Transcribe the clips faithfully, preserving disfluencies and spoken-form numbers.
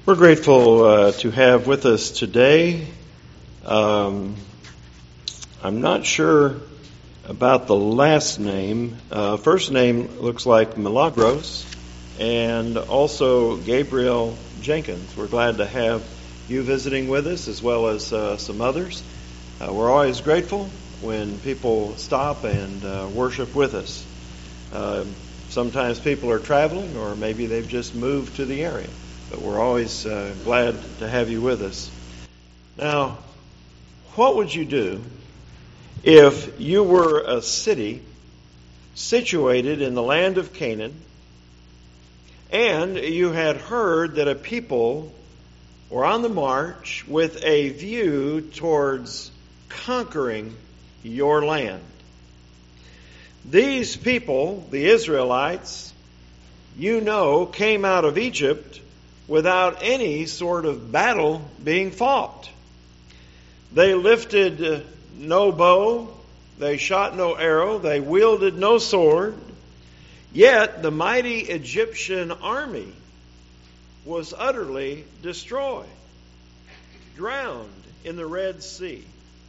We're grateful uh, to have with us today. Um, I'm not sure about the last name. Uh, first name looks like Milagros, and also Gabriel Jenkins. We're glad to have you visiting with us, as well as uh, some others. Uh, we're always grateful when people stop and uh, worship with us. Uh, sometimes people are traveling, or maybe they've just moved to the area. But we're always uh, glad to have you with us. Now, what would you do if you were a city situated in the land of Canaan, and you had heard that a people were on the march with a view towards conquering your land? These people, the Israelites, you know, came out of Egypt without any sort of battle being fought. They lifted uh, no bow, they shot no arrow, they wielded no sword, yet the mighty Egyptian army was utterly destroyed, drowned in the Red Sea.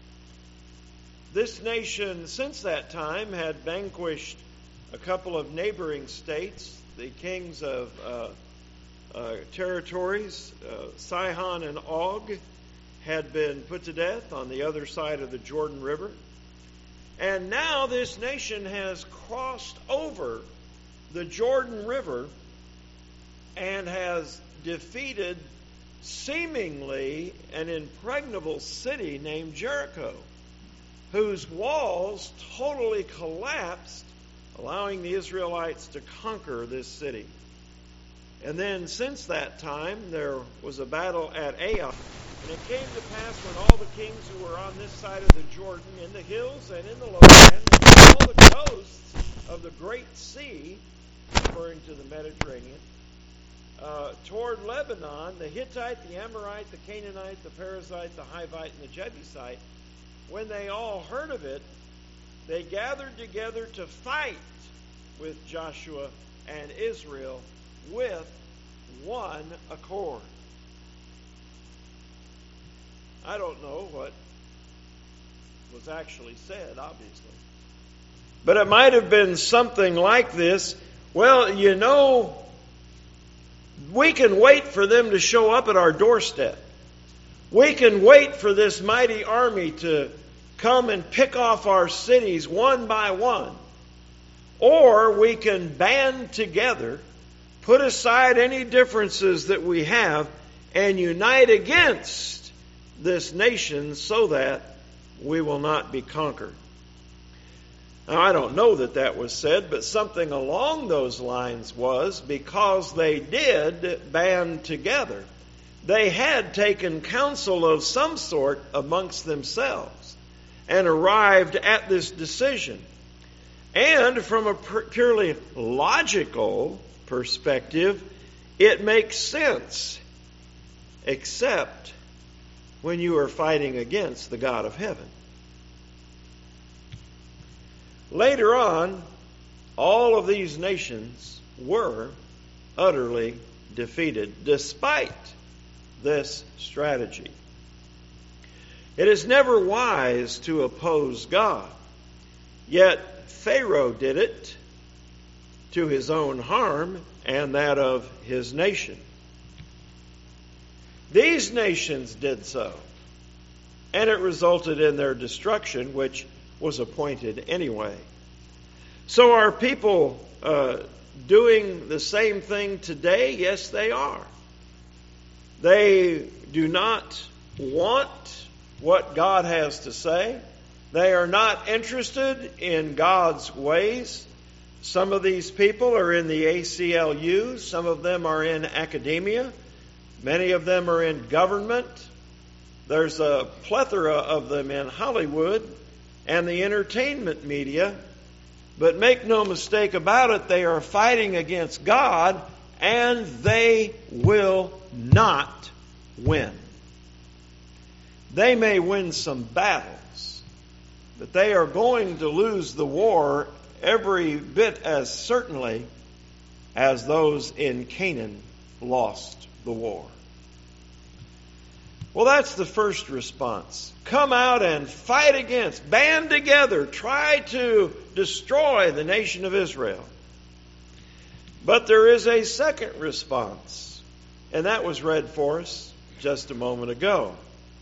This nation, since that time, had vanquished a couple of neighboring states, the kings of uh, Uh, territories. Uh, Sihon and Og had been put to death on the other side of the Jordan River. And now this nation has crossed over the Jordan River and has defeated seemingly an impregnable city named Jericho, whose walls totally collapsed, allowing the Israelites to conquer this city. And then since that time, there was a battle at Ai. And it came to pass when all the kings who were on this side of the Jordan, in the hills and in the lowlands, and all the coasts of the Great Sea, referring to the Mediterranean, uh, toward Lebanon, the Hittite, the Amorite, the Canaanite, the Perizzite, the Hivite, and the Jebusite, when they all heard of it, they gathered together to fight with Joshua and Israel with one accord. I don't know what was actually said, obviously. But it might have been something like this. Well, you know, we can wait for them to show up at our doorstep. We can wait for this mighty army to come and pick off our cities one by one. Or we can band together, put aside any differences that we have, and unite against this nation so that we will not be conquered. Now, I don't know that that was said, but something along those lines was, because they did band together. They had taken counsel of some sort amongst themselves and arrived at this decision. And from a purely logical perspective, it makes sense, except when you are fighting against the God of heaven. Later on, all of these nations were utterly defeated, despite this strategy. It is never wise to oppose God, yet Pharaoh did it to his own harm and that of his nation. These nations did so, and it resulted in their destruction, which was appointed anyway. So are people uh, doing the same thing today? Yes, they are. They do not want what God has to say. They are not interested in God's ways. Some of these people are in the A C L U. Some of them are in academia. Many of them are in government. There's a plethora of them in Hollywood and the entertainment media. But make no mistake about it, they are fighting against God, and they will not win. They may win some battles, but they are going to lose the war every bit as certainly as those in Canaan lost the war. Well, that's the first response. Come out and fight against, band together, try to destroy the nation of Israel. But there is a second response, and that was read for us just a moment ago.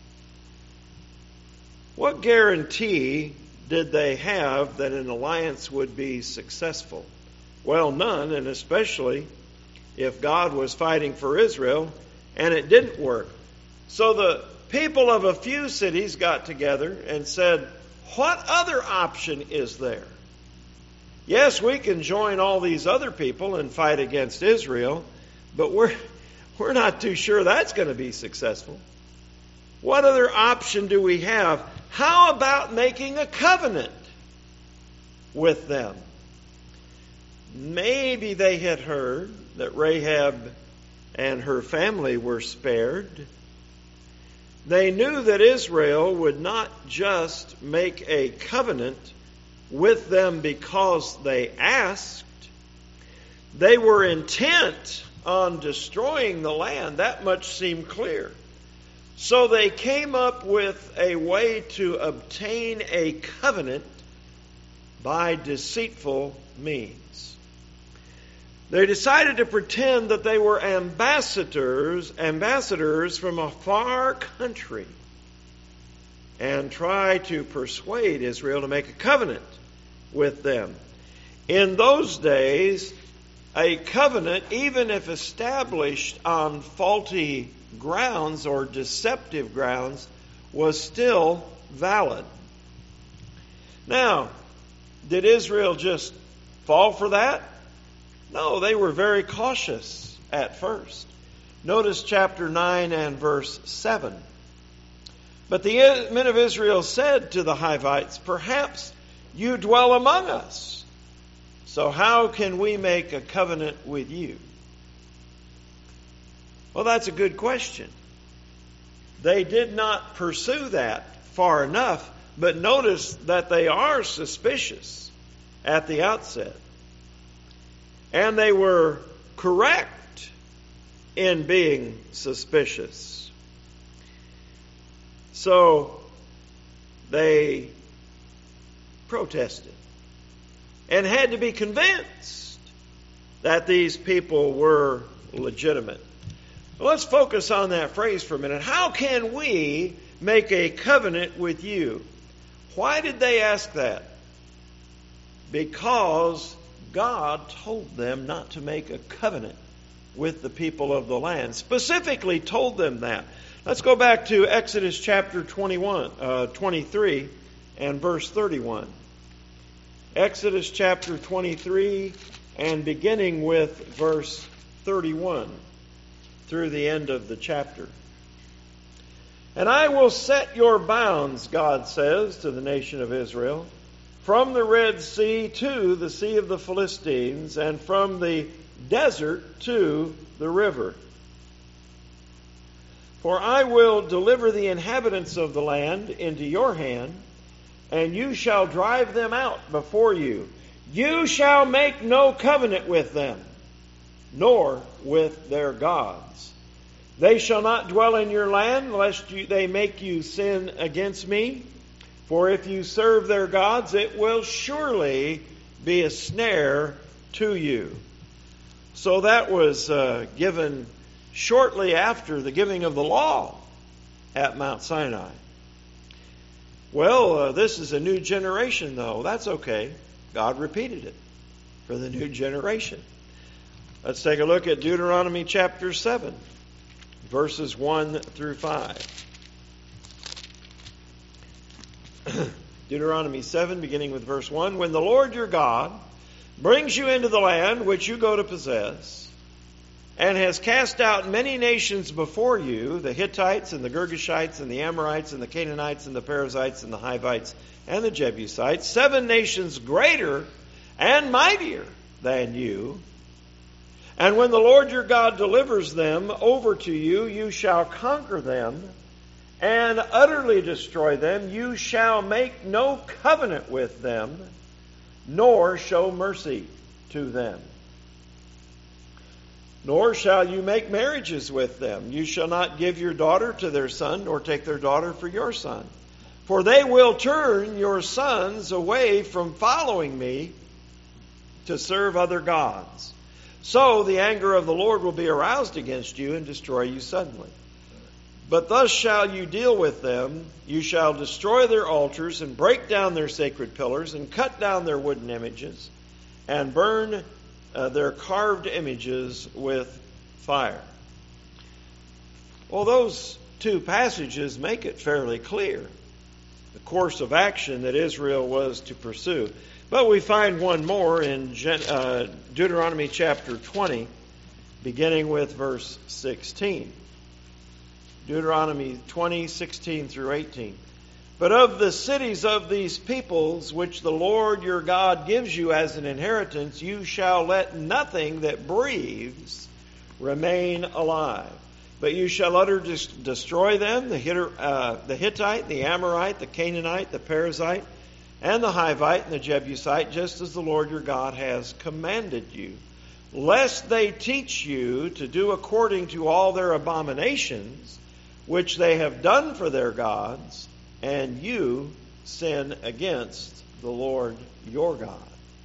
What guarantee did they have that an alliance would be successful? Well, none, and especially if God was fighting for Israel and it didn't work. So the people of a few cities got together and said, what other option is there? Yes, we can join all these other people and fight against Israel, but we're, we're not too sure that's going to be successful. What other option do we have? How about making a covenant with them? Maybe they had heard that Rahab and her family were spared. They knew that Israel would not just make a covenant with them because they asked. They were intent on destroying the land. That much seemed clear. So they came up with a way to obtain a covenant by deceitful means. They decided to pretend that they were ambassadors, ambassadors from a far country, and try to persuade Israel to make a covenant with them. In those days, a covenant, even if established on faulty grounds or deceptive grounds, was still valid. Now, did Israel just fall for that? No, they were very cautious at first. Notice chapter nine and verse seven. But the men of Israel said to the Hivites, perhaps you dwell among us. So how can we make a covenant with you? Well, that's a good question. They did not pursue that far enough, but notice that they are suspicious at the outset. And they were correct in being suspicious. So they protested and had to be convinced that these people were legitimate. Well, let's focus on that phrase for a minute. How can we make a covenant with you? Why did they ask that? Because God told them not to make a covenant with the people of the land. Specifically told them that. Let's go back to Exodus chapter twenty-one, uh, twenty-three and verse thirty-one. Exodus chapter twenty-three and beginning with verse thirty-one through the end of the chapter. And I will set your bounds, God says to the nation of Israel, from the Red Sea to the Sea of the Philistines, and from the desert to the river. For I will deliver the inhabitants of the land into your hand, and you shall drive them out before you. You shall make no covenant with them, nor with their gods. They shall not dwell in your land, lest you, they make you sin against me. For if you serve their gods, it will surely be a snare to you. So that was uh, given shortly after the giving of the law at Mount Sinai. Well, uh, this is a new generation, though. That's okay. God repeated it for the new generation. Let's take a look at Deuteronomy chapter seven, verses one through five. Deuteronomy seven, beginning with verse one. When the Lord your God brings you into the land which you go to possess, and has cast out many nations before you, the Hittites and the Girgashites and the Amorites and the Canaanites and the Perizzites and the Hivites and the Jebusites, seven nations greater and mightier than you. And when the Lord your God delivers them over to you, you shall conquer them and utterly destroy them. You shall make no covenant with them, nor show mercy to them. nor shall you make marriages with them. You shall not give your daughter to their son, nor take their daughter for your son. For they will turn your sons away from following me to serve other gods. So the anger of the Lord will be aroused against you and destroy you suddenly. But thus shall you deal with them. You shall destroy their altars and break down their sacred pillars and cut down their wooden images and burn uh, their carved images with fire. Well, those two passages make it fairly clear the course of action that Israel was to pursue. But we find one more in uh, Deuteronomy chapter twenty, beginning with verse sixteen. Deuteronomy twenty, sixteen through eighteen. But of the cities of these peoples, which the Lord your God gives you as an inheritance, you shall let nothing that breathes remain alive. But you shall utterly destroy them, the, Hitter, uh, the Hittite, the Amorite, the Canaanite, the Perizzite, and the Hivite, and the Jebusite, just as the Lord your God has commanded you, lest they teach you to do according to all their abominations, which they have done for their gods, and you sin against the Lord your God.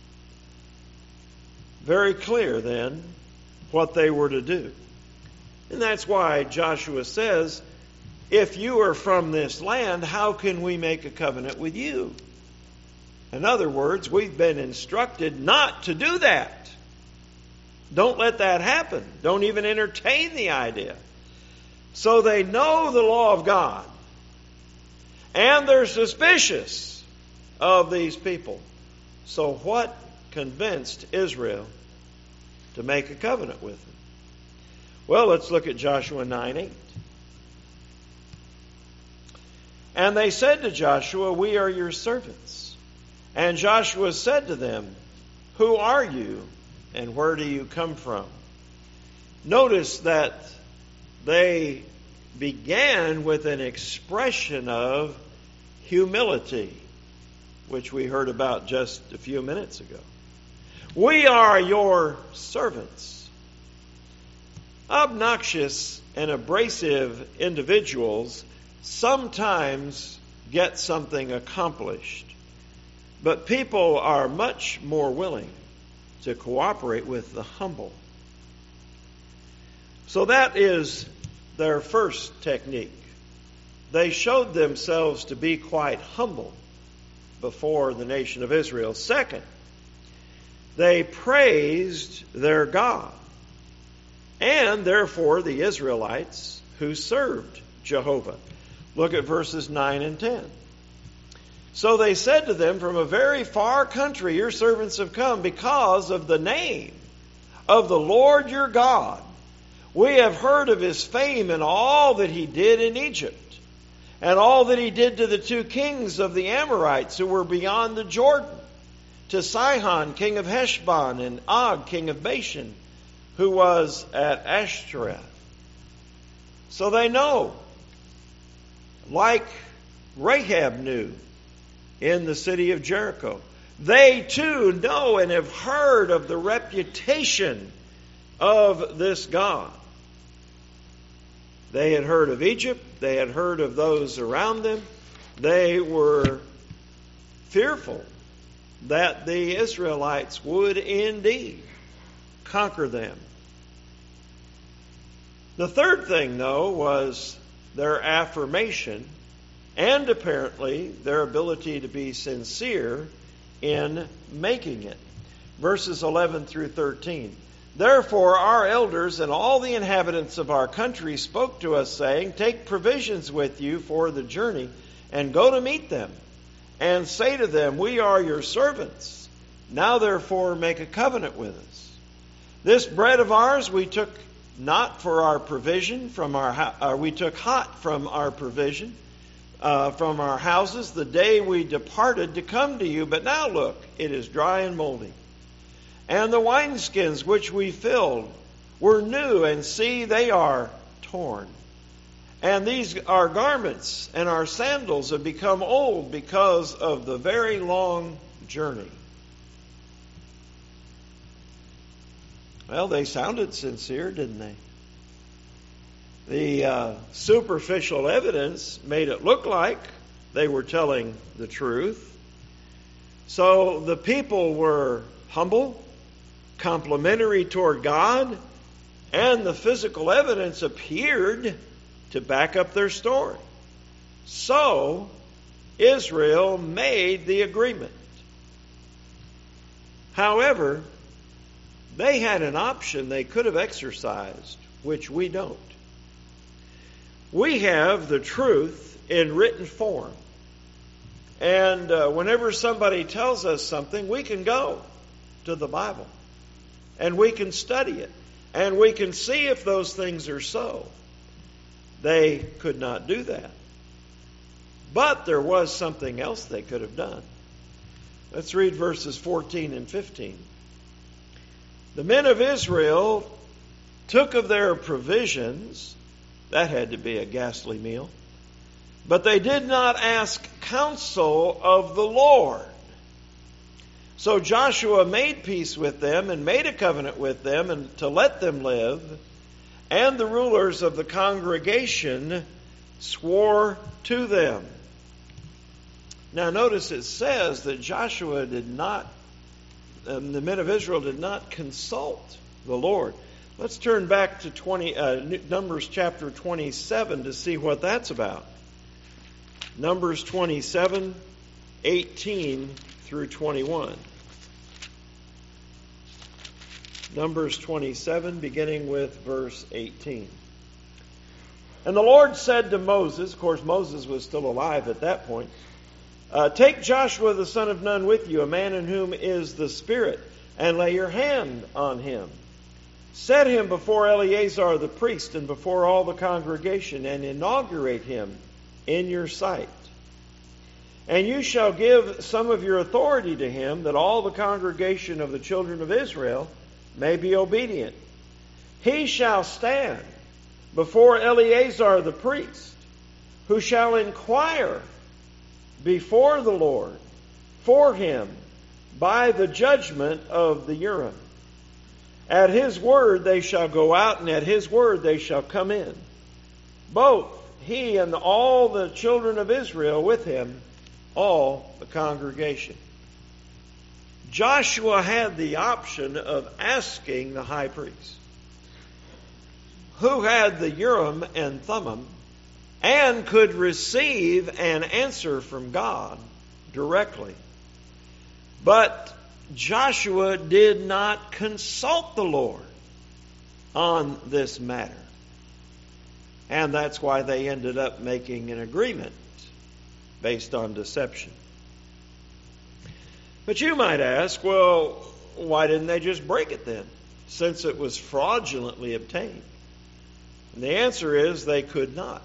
Very clear, then, what they were to do. And that's why Joshua says, if you are from this land, how can we make a covenant with you? In other words, we've been instructed not to do that. Don't let that happen. Don't even entertain the idea. So they know the law of God. And they're suspicious of these people. So what convinced Israel to make a covenant with them? Well, let's look at Joshua nine eight. And they said to Joshua, we are your servants. And Joshua said to them, who are you and where do you come from? Notice that they began with an expression of humility, which we heard about just a few minutes ago. We are your servants. Obnoxious and abrasive individuals sometimes get something accomplished, but people are much more willing to cooperate with the humble. So that is their first technique. They showed themselves to be quite humble before the nation of Israel. Second, they praised their God, and therefore the Israelites who served Jehovah. Look at verses nine and ten. So they said to them, from a very far country your servants have come because of the name of the Lord your God. We have heard of his fame and all that he did in Egypt, and all that he did to the two kings of the Amorites who were beyond the Jordan, to Sihon, king of Heshbon, and Og, king of Bashan, who was at Ashtoreth. So they know, like Rahab knew in the city of Jericho, they too know and have heard of the reputation of this God. They had heard of Egypt. They had heard of those around them. They were fearful that the Israelites would indeed conquer them. The third thing, though, was their affirmation and apparently their ability to be sincere in making it. Verses eleven through thirteen. Therefore our elders and all the inhabitants of our country spoke to us, saying, take provisions with you for the journey, and go to meet them, and say to them, we are your servants. Now therefore make a covenant with us. This bread of ours we took not for our provision from our uh, we took hot from our provision uh, from our houses the day we departed to come to you. But now look, it is dry and moldy. And the wineskins which we filled were new, and see, they are torn. And these our garments and our sandals have become old because of the very long journey. Well, they sounded sincere, didn't they? The uh, superficial evidence made it look like they were telling the truth. So the people were humble, complimentary toward God, and the physical evidence appeared to back up their story. So Israel made the agreement. However, they had an option they could have exercised, which we don't. We have the truth in written form. And uh, whenever somebody tells us something, we can go to the Bible. And we can study it. And we can see if those things are so. They could not do that. But there was something else they could have done. Let's read verses fourteen and fifteen. The men of Israel took of their provisions. That had to be a ghastly meal. But they did not ask counsel of the Lord. So Joshua made peace with them and made a covenant with them and to let them live. And the rulers of the congregation swore to them. Now notice it says that Joshua did not, um, the men of Israel did not consult the Lord. Let's turn back to twenty, uh, Numbers chapter twenty-seven to see what that's about. Numbers twenty-seven, eighteen through twenty-one. Numbers twenty-seven, beginning with verse eighteen. And the Lord said to Moses, of course Moses was still alive at that point, uh, take Joshua the son of Nun with you, a man in whom is the Spirit, and lay your hand on him. Set him before Eleazar the priest and before all the congregation, and inaugurate him in your sight. And you shall give some of your authority to him, that all the congregation of the children of Israel may be obedient. He shall stand before Eleazar the priest, who shall inquire before the Lord for him by the judgment of the Urim. At his word they shall go out, and at his word they shall come in. Both he and all the children of Israel with him, all the congregation. Joshua had the option of asking the high priest, who had the Urim and Thummim, and could receive an answer from God directly. But Joshua did not consult the Lord on this matter. And that's why they ended up making an agreement based on deception. But you might ask, well, why didn't they just break it then, since it was fraudulently obtained? And the answer is they could not.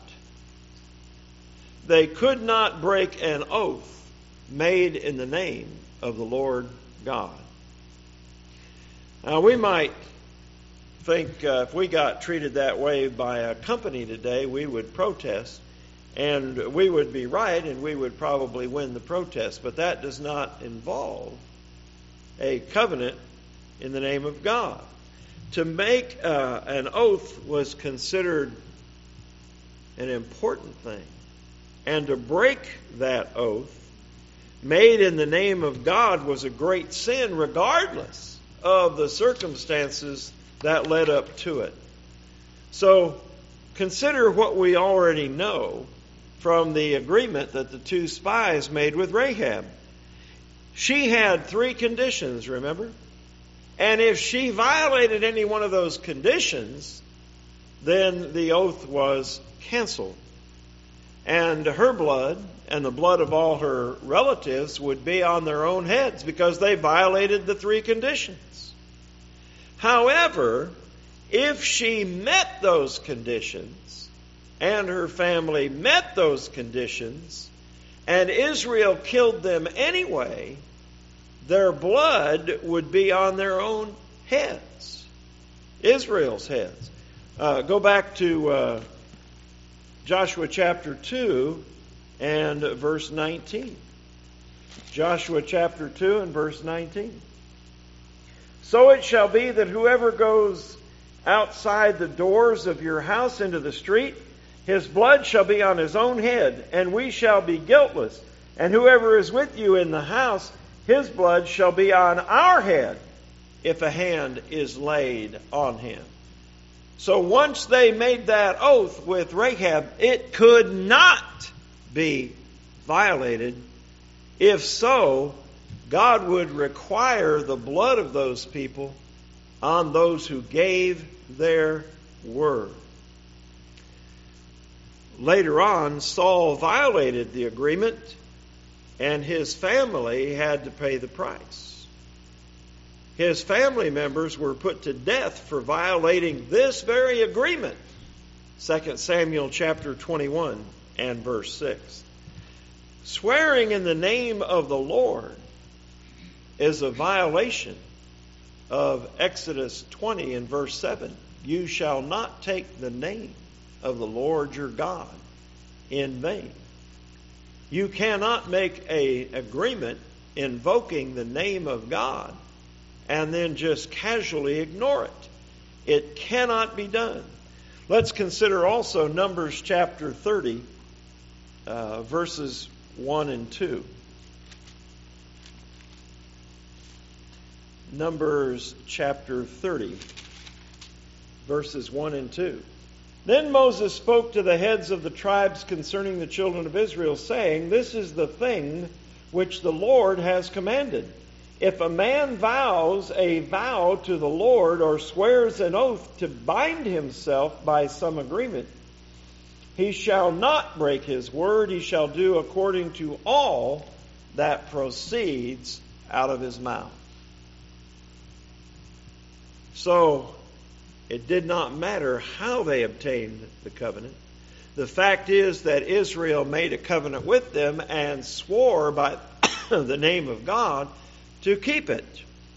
They could not break an oath made in the name of the Lord God. Now we might think uh, if we got treated that way by a company today, we would protest, and we would be right, and we would probably win the protest. But that does not involve a covenant in the name of God. To make uh, an oath was considered an important thing. And to break that oath made in the name of God was a great sin, regardless of the circumstances that led up to it. So consider what we already know from the agreement that the two spies made with Rahab. She had three conditions, remember? And if she violated any one of those conditions, then the oath was canceled. And her blood and the blood of all her relatives would be on their own heads because they violated the three conditions. However, if she met those conditions and her family met those conditions and Israel killed them anyway, their blood would be on their own heads. Israel's heads. Uh, go back to uh, Joshua chapter two and verse nineteen. Joshua chapter two and verse nineteen. So it shall be that whoever goes outside the doors of your house into the street, his blood shall be on his own head, and we shall be guiltless. And whoever is with you in the house, his blood shall be on our head, if a hand is laid on him. So once they made that oath with Rahab, it could not be violated. If so, God would require the blood of those people on those who gave their word. Later on, Saul violated the agreement, and his family had to pay the price. His family members were put to death for violating this very agreement. Second Samuel chapter twenty-one and verse six. Swearing in the name of the Lord is a violation of Exodus twenty and verse seven. You shall not take the name of the Lord your God in vain. You cannot make an agreement invoking the name of God and then just casually ignore it. It cannot be done. Let's consider also Numbers chapter thirty, uh, verses one and two. Numbers chapter thirty, verses one and two. Then Moses spoke to the heads of the tribes concerning the children of Israel, saying, This is the thing which the Lord has commanded. If a man vows a vow to the Lord or swears an oath to bind himself by some agreement, he shall not break his word. He shall do according to all that proceeds out of his mouth. So, it did not matter how they obtained the covenant. The fact is that Israel made a covenant with them and swore by the name of God to keep it.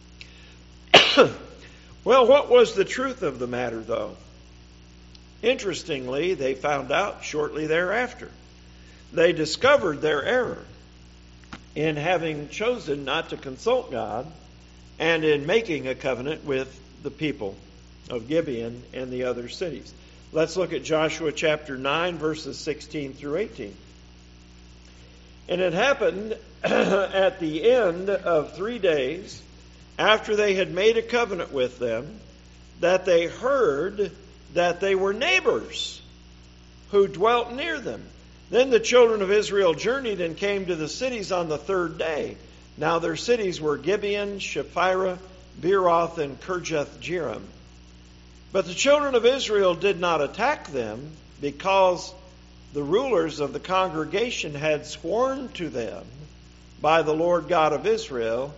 Well, what was the truth of the matter, though? Interestingly, they found out shortly thereafter. They discovered their error in having chosen not to consult God and in making a covenant with the people of Gibeon and the other cities. Let's look at Joshua chapter nine, verses sixteen through eighteen. And it happened at the end of three days, after they had made a covenant with them, that they heard that they were neighbors who dwelt near them. Then the children of Israel journeyed and came to the cities on the third day. Now their cities were Gibeon, Shephirah, Beeroth, and Kirjath-jearim. But the children of Israel did not attack them, because the rulers of the congregation had sworn to them by the Lord God of Israel.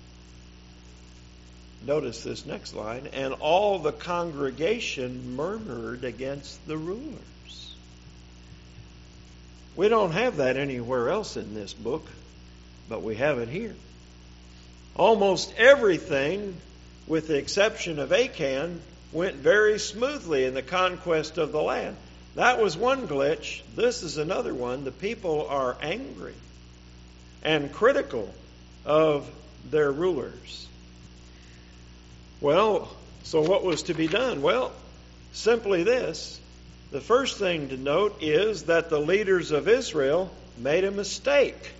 Notice this next line. And all the congregation murmured against the rulers. We don't have that anywhere else in this book, but we have it here. Almost everything, with the exception of Achan, went very smoothly in the conquest of the land. That was one glitch. This is another one. The people are angry and critical of their rulers. Well, so what was to be done? Well, simply this. The first thing to note is that the leaders of Israel made a mistake.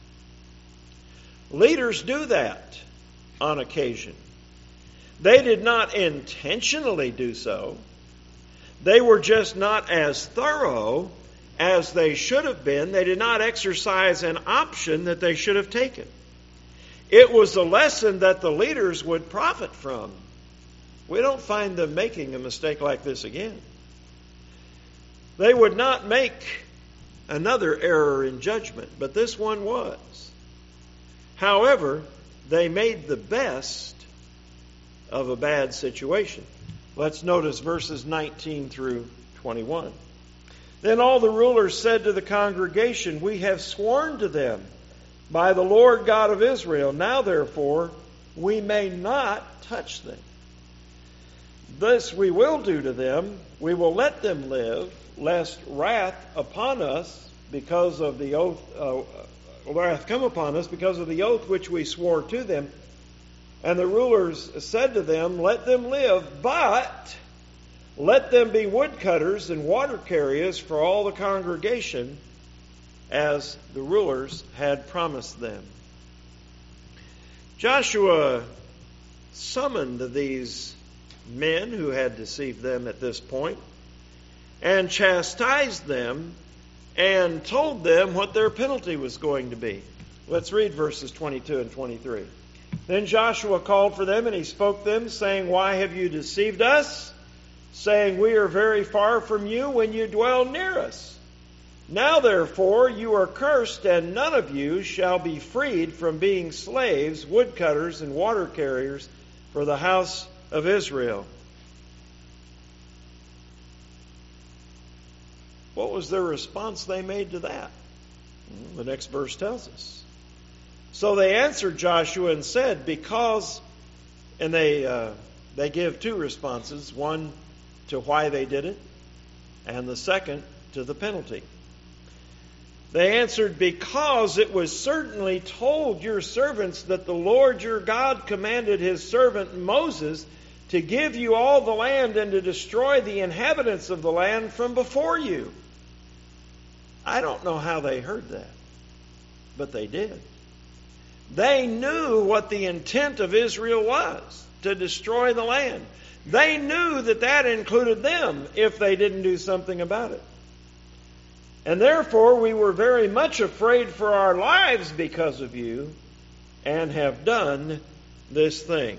Leaders do that on occasion. They did not intentionally do so. They were just not as thorough as they should have been. They did not exercise an option that they should have taken. It was a lesson that the leaders would profit from. We don't find them making a mistake like this again. They would not make another error in judgment, but this one was. However, they made the best of a bad situation. Let's notice verses nineteen through twenty-one. Then all the rulers said to the congregation, We have sworn to them by the Lord God of Israel. Now therefore, we may not touch them. This we will do to them. We will let them live, lest wrath upon us because of the oath, uh, wrath come upon us because of the oath which we swore to them. And the rulers said to them, "Let them live, but let them be woodcutters and water carriers for all the congregation, as the rulers had promised them." Joshua summoned these men who had deceived them at this point and chastised them and told them what their penalty was going to be. Let's read verses twenty-two and twenty-three. "Then Joshua called for them, and he spoke to them, saying, Why have you deceived us, saying, We are very far from you when you dwell near us? Now therefore you are cursed, and none of you shall be freed from being slaves, woodcutters, and water carriers for the house of Israel." What was their response they made to that? Well, the next verse tells us. "So they answered Joshua and said, Because," and they uh, they give two responses, one to why they did it, and the second to the penalty. They answered, "Because it was certainly told your servants that the Lord your God commanded his servant Moses to give you all the land and to destroy the inhabitants of the land from before you." I don't know how they heard that, but they did. They knew what the intent of Israel was, to destroy the land. They knew that that included them if they didn't do something about it. "And therefore we were very much afraid for our lives because of you, and have done this thing."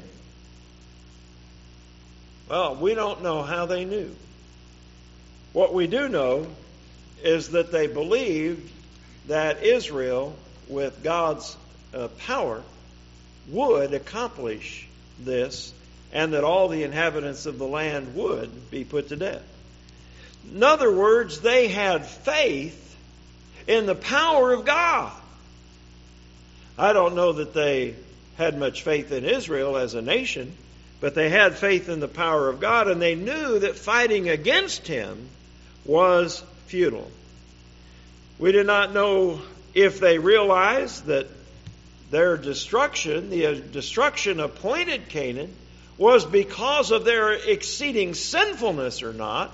Well, we don't know how they knew. What we do know is that they believed that Israel, with God's uh, power, would accomplish this, and that all the inhabitants of the land would be put to death. In other words, they had faith in the power of God. I don't know that they had much faith in Israel as a nation, but they had faith in the power of God, and they knew that fighting against him was futile. We do not know if they realized that their destruction, the destruction appointed Canaan, was because of their exceeding sinfulness or not.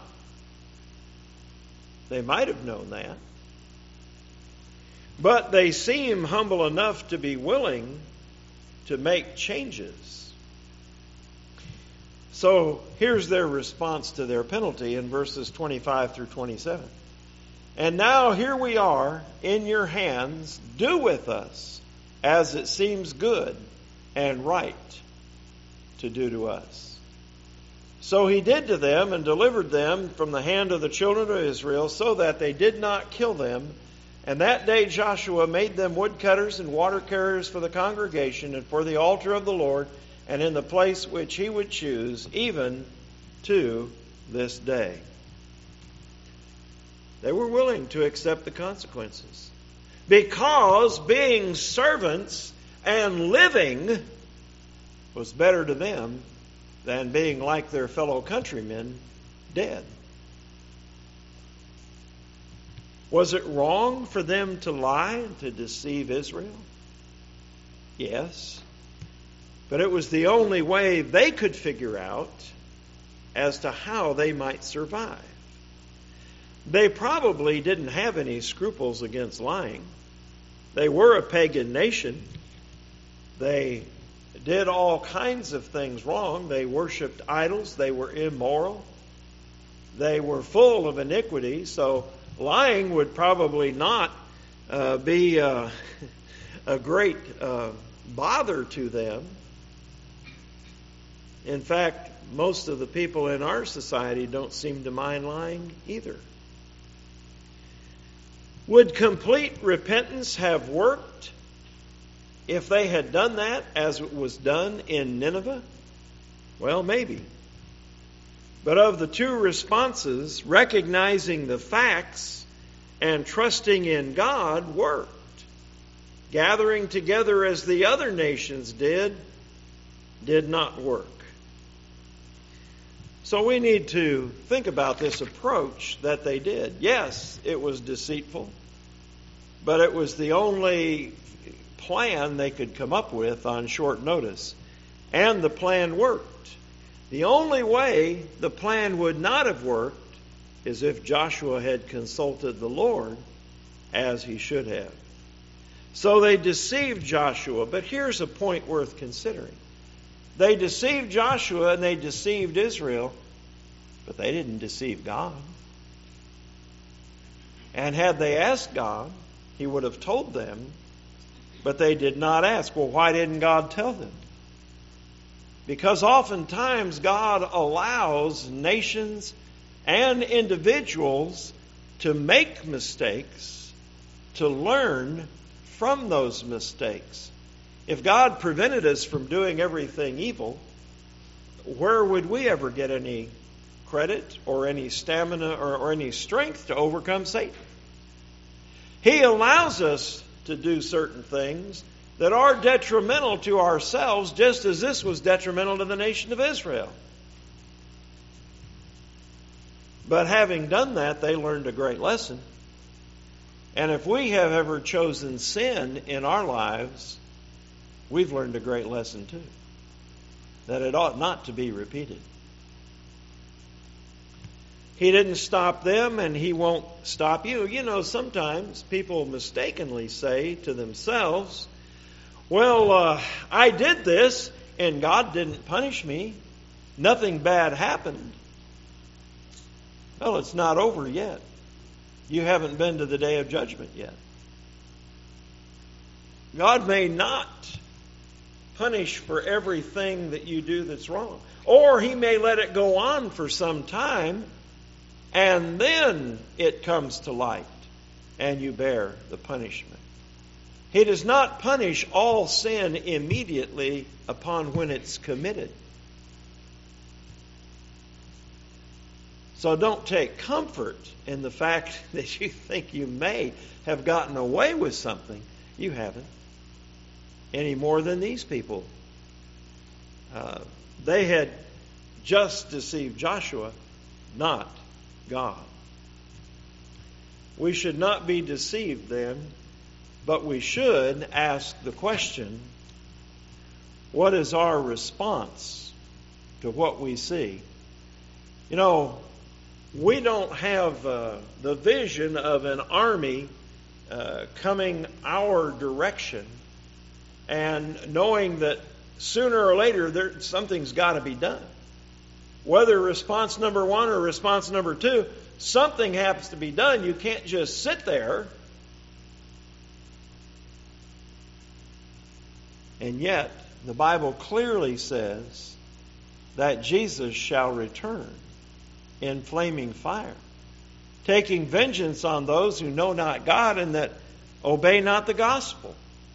They might have known that. But they seem humble enough to be willing to make changes. So here's their response to their penalty in verses twenty-five through twenty-seven. "And now here we are in your hands. Do with us as it seems good and right to do to us." So he did to them and delivered them from the hand of the children of Israel, so that they did not kill them. And that day Joshua made them woodcutters and water carriers for the congregation and for the altar of the Lord, and in the place which he would choose, even to this day. They were willing to accept the consequences, because being servants and living was better to them than being like their fellow countrymen, dead. Was it wrong for them to lie and to deceive Israel? Yes. But it was the only way they could figure out as to how they might survive. They probably didn't have any scruples against lying. They were a pagan nation. They did all kinds of things wrong. They worshipped idols. They were immoral. They were full of iniquity. So lying would probably not uh, be uh, a great uh, bother to them. In fact, most of the people in our society don't seem to mind lying either. Would complete repentance have worked if they had done that as it was done in Nineveh? Well, maybe. But of the two responses, recognizing the facts and trusting in God worked. Gathering together as the other nations did, did not work. So we need to think about this approach that they did. Yes, it was deceitful, but it was the only plan they could come up with on short notice. and the plan worked. The only way the plan would not have worked is if Joshua had consulted the Lord as he should have. So they deceived Joshua, but here's a point worth considering. They deceived Joshua and they deceived Israel, but they didn't deceive God. And had they asked God, He would have told them, but they did not ask. Well, why didn't God tell them? Because oftentimes God allows nations and individuals to make mistakes, to learn from those mistakes. If God prevented us from doing everything evil, where would we ever get any credit or any stamina or, or any strength to overcome Satan? He allows us to do certain things that are detrimental to ourselves, just as this was detrimental to the nation of Israel. But having done that, they learned a great lesson. And if we have ever chosen sin in our lives, we've learned a great lesson too. That it ought not to be repeated. He didn't stop them, and He won't stop you. You know, sometimes people mistakenly say to themselves, well, uh, I did this, and God didn't punish me. Nothing bad happened. Well, it's not over yet. You haven't been to the day of judgment yet. God may not punish for everything that you do that's wrong. Or He may let it go on for some time, and then it comes to light, and you bear the punishment. He does not punish all sin immediately upon when it's committed. So don't take comfort in the fact that you think you may have gotten away with something. You haven't. Any more than these people. Uh, they had just deceived Joshua, not God. We should not be deceived then, but we should ask the question, what is our response to what we see? You know, we don't have uh, the vision of an army uh, coming our direction and knowing that sooner or later there, something's got to be done. Whether response number one or response number two, something happens to be done. You can't just sit there. And yet, the Bible clearly says that Jesus shall return in flaming fire, taking vengeance on those who know not God and that obey not the gospel.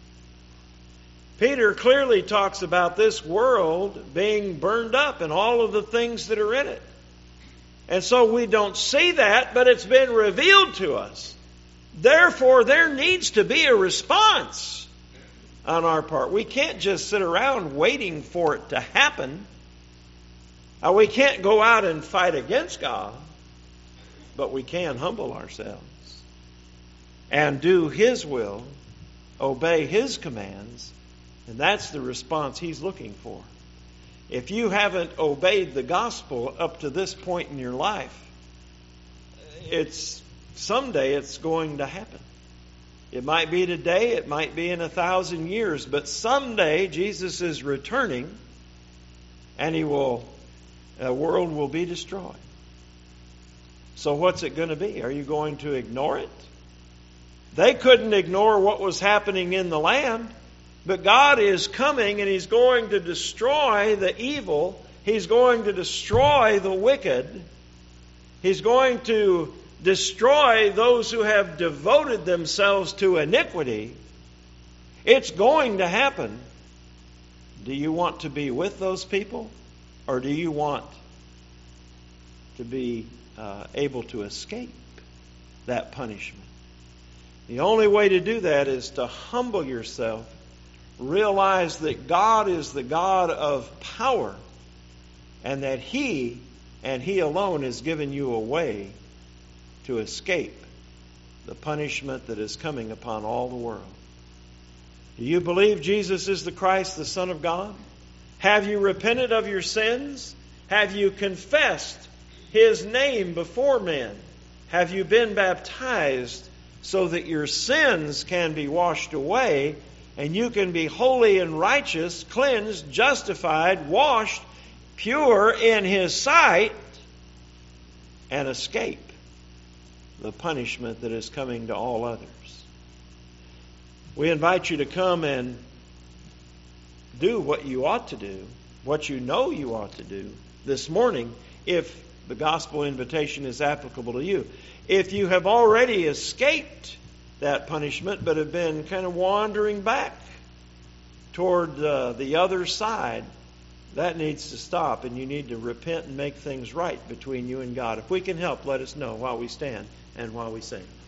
Peter clearly talks about this world being burned up and all of the things that are in it. And so we don't see that, but it's been revealed to us. Therefore, there needs to be a response on our part. We can't just sit around waiting for it to happen. Uh, we can't go out and fight against God, but we can humble ourselves and do His will, obey His commands, and that's the response He's looking for. If you haven't obeyed the gospel up to this point in your life, it's someday it's going to happen. It might be today, it might be in a thousand years, but someday Jesus is returning and He will, the world will be destroyed. So what's it going to be? Are you going to ignore it? They couldn't ignore what was happening in the land, but God is coming and He's going to destroy the evil. He's going to destroy the wicked. He's going to destroy those who have devoted themselves to iniquity. It's going to happen. Do you want to be with those people? Or do you want to be uh, able to escape that punishment? The only way to do that is to humble yourself. Realize that God is the God of power and that He and He alone has given you a way to escape the punishment that is coming upon all the world. Do you believe Jesus is the Christ, the Son of God? Have you repented of your sins? Have you confessed His name before men? Have you been baptized so that your sins can be washed away and you can be holy and righteous, cleansed, justified, washed, pure in His sight, and escape the punishment that is coming to all others? We invite you to come and do what you ought to do, what you know you ought to do this morning, if the gospel invitation is applicable to you. If you have already escaped that punishment but have been kind of wandering back toward uh, the other side, that needs to stop, and you need to repent and make things right between you and God. If we can help, let us know while we stand and while we sing.